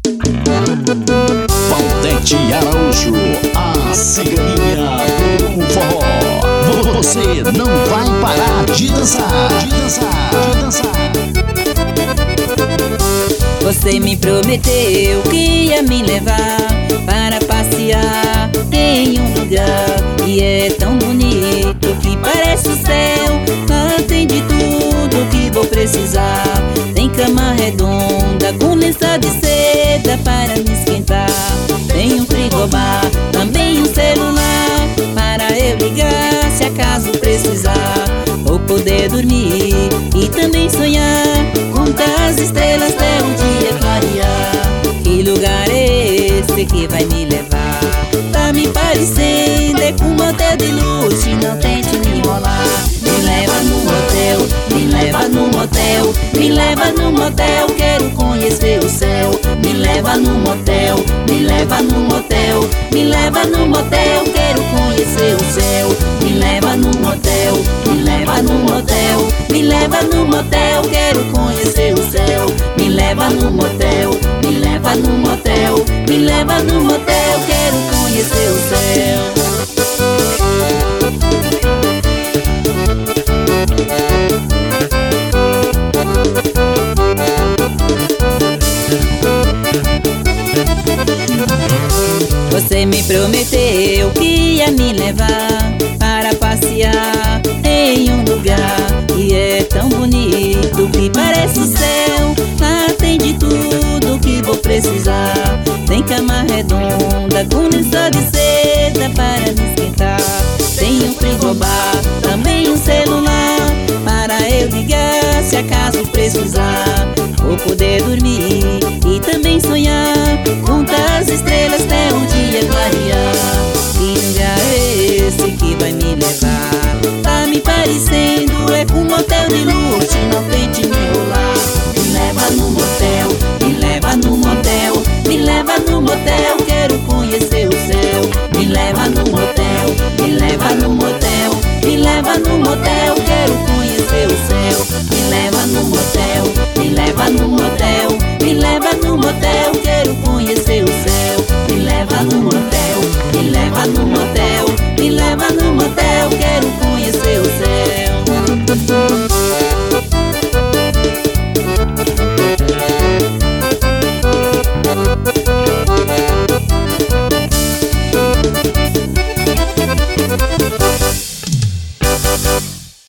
Valdete Araújo, a ciganinha do forró. Você não vai parar de dançar, de dançar, de dançar. Você me prometeu que ia me levar para passear em um lugar que é tão bonito que parece o céu. Lá tem de tudo que vou precisar. Tem cama redonda com lençol de seda para me esquentar. Tem um frigobar, também um celular para eu ligar se acaso precisar. Vou poder dormir e também sonhar, contar as estrelas até o dia clarear. Que lugar é esse que vai me levar? Tá me parecendo é com um motel de luxo, não tente me enrolar. Me leva no motel, me leva no motel, me leva no motel, quero conhecer o céu. Me leva no motel, me leva no motel, me leva no motel, quero conhecer o céu. Me leva no motel, me leva no motel, me leva no motel, quero conhecer o céu. Me leva no motel, me leva no motel, me leva no motel, quero conhecer o céu. Você me prometeu que ia me levar para passear em um lugar que é tão bonito que parece o céu. Lá tem de tudo que vou precisar. Tem cama redonda com lençol de seda para me esquentar. Tem um frigobar, também um celular para eu ligar se acaso precisar.